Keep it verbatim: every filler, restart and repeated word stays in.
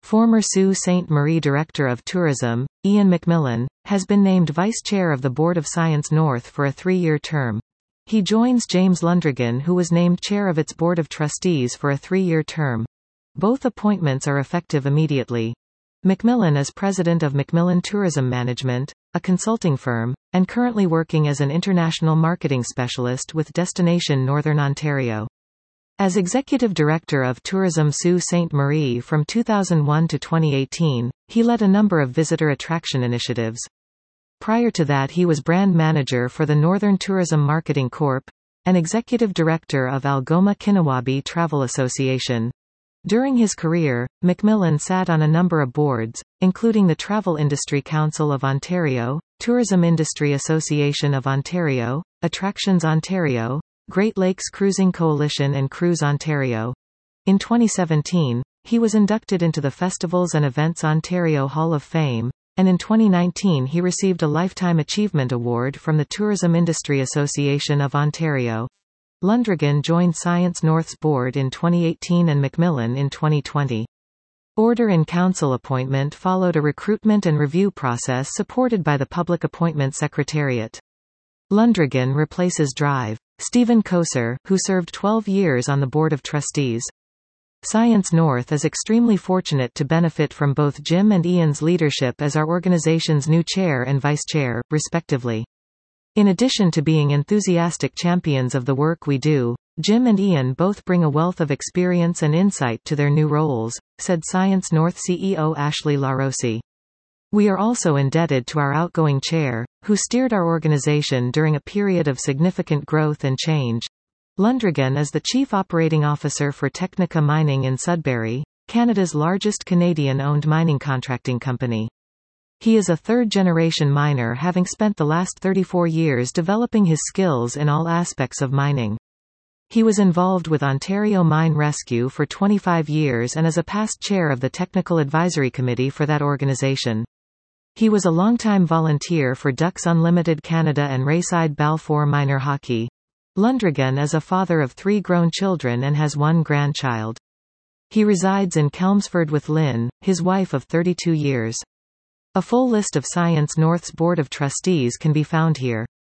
Former Sault Ste. Marie Director of Tourism, Ian McMillan, has been named Vice Chair of the Board of Science North for a three-year term. He joins James Lundrigan, who was named Chair of its Board of Trustees for a three-year term. Both appointments are effective immediately. McMillan is President of McMillan Tourism Management, a consulting firm, and currently working as an international marketing specialist with Destination Northern Ontario. As Executive Director of Tourism Sault Ste. Marie from two thousand one to twenty eighteen, he led a number of visitor attraction initiatives. Prior to that he was Brand Manager for the Northern Tourism Marketing Corporation, and Executive Director of Algoma Kinawabi Travel Association. During his career, McMillan sat on a number of boards, including the Travel Industry Council of Ontario, Tourism Industry Association of Ontario, Attractions Ontario, Great Lakes Cruising Coalition and Cruise Ontario. In twenty seventeen, he was inducted into the Festivals and Events Ontario Hall of Fame, and in twenty nineteen he received a Lifetime Achievement Award from the Tourism Industry Association of Ontario. Lundrigan joined Science North's board in twenty eighteen and McMillan in twenty twenty. Order in Council appointment followed a recruitment and review process supported by the Public Appointments Secretariat. Lundrigan replaces Drive. Stephen Koser, who served twelve years on the Board of Trustees. Science North is extremely fortunate to benefit from both Jim and Ian's leadership as our organization's new chair and vice chair, respectively. In addition to being enthusiastic champions of the work we do, Jim and Ian both bring a wealth of experience and insight to their new roles, said Science North C E O Ashley LaRossi. We are also indebted to our outgoing chair, who steered our organization during a period of significant growth and change. Lundrigan is the Chief Operating Officer for Technica Mining in Sudbury, Canada's largest Canadian-owned mining contracting company. He is a third-generation miner, having spent the last thirty-four years developing his skills in all aspects of mining. He was involved with Ontario Mine Rescue for twenty-five years and is a past chair of the Technical Advisory Committee for that organization. He was a longtime volunteer for Ducks Unlimited Canada and Rayside Balfour Minor Hockey. Lundrigan is a father of three grown children and has one grandchild. He resides in Chelmsford with Lynn, his wife of thirty-two years. A full list of Science North's Board of Trustees can be found here.